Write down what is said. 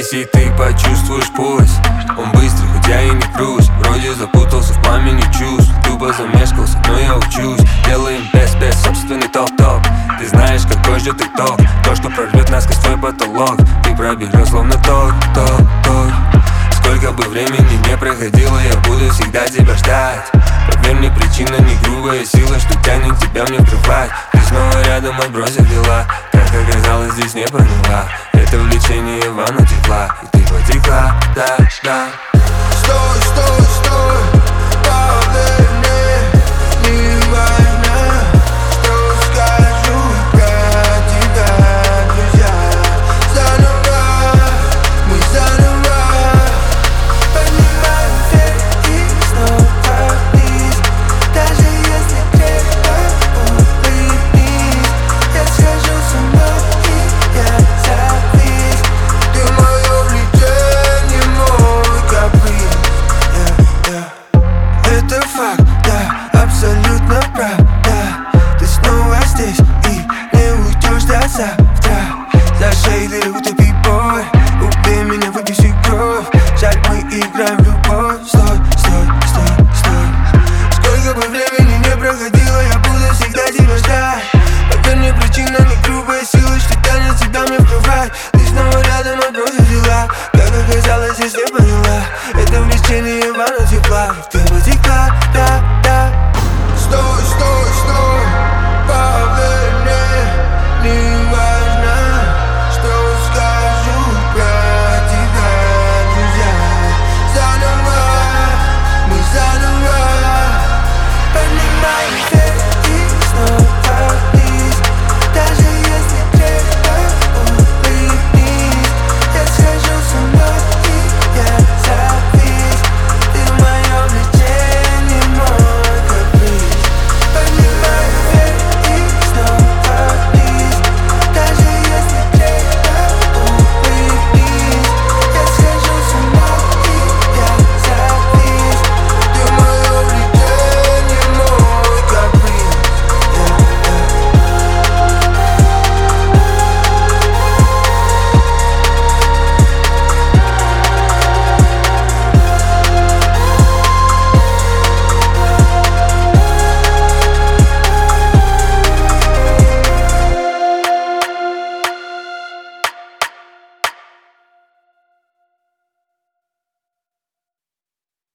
Если ты почувствуешь пульс, он быстрый, хоть я и не крусь. Вроде запутался в пламени чувств, тупо замешкался, но я учусь. Делаем без собственный топ-топ. Ты знаешь, какой ждет итог, то, что прорвет насквозь твой потолок. Ты пробежал словно ток. Сколько бы времени не проходило, я буду всегда тебя ждать. Поверь мне, причина не грубая сила, что тянет тебя мне в кровать. Ты снова рядом, отбросив дела. Как оказалось, здесь не поняла. Это влечение в ванну текла, и ты потекла, да. Стой, стой, стой.